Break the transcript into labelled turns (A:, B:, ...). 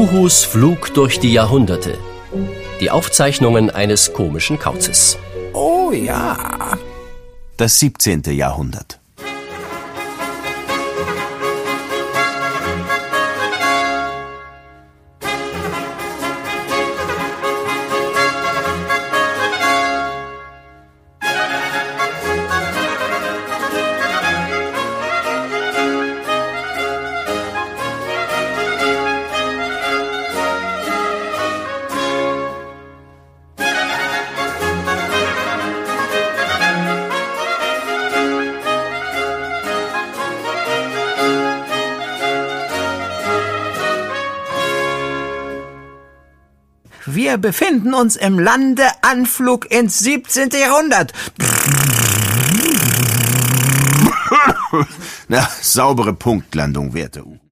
A: Uhus Flug durch die Jahrhunderte. Die Aufzeichnungen eines komischen Kauzes.
B: Oh ja.
C: Das 17. Jahrhundert.
B: Wir befinden uns im Landeanflug ins 17. Jahrhundert.
C: Na, saubere Punktlandung, werte Uhu.